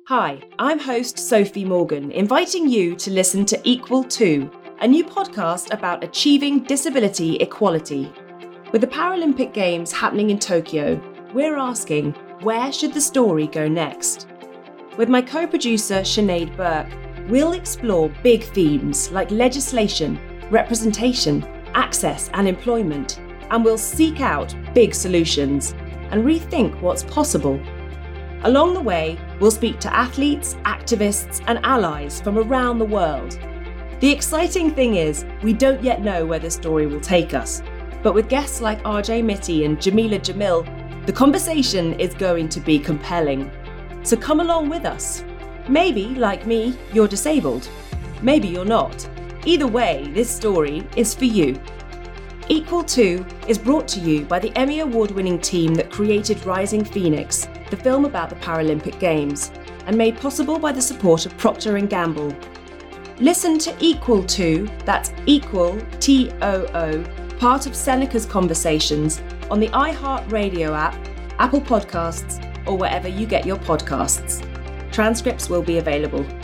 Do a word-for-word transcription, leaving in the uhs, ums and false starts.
Hi, I'm host Sophie Morgan, inviting you to listen to Equal To, a new podcast about achieving disability equality. With the Paralympic Games happening in Tokyo, we're asking, where should the story go next? With my co-producer Sinead Burke, we'll explore big themes like legislation, representation, access and employment, and we'll seek out big solutions and rethink what's possible. Along the way, we'll speak to athletes, activists, and allies from around the world. The exciting thing is, we don't yet know where the story will take us. But with guests like R J Mitty and Jamila Jamil, the conversation is going to be compelling. So come along with us. Maybe, like me, you're disabled. Maybe you're not. Either way, this story is for you. Equal To is brought to you by the Emmy Award-winning team that created Rising Phoenix, the film about the Paralympic Games, and made possible by the support of Procter and Gamble. Listen to Equal To, that's Equal, T O O, part of Seneca's Conversations, on the iHeartRadio app, Apple Podcasts, or wherever you get your podcasts. Transcripts will be available.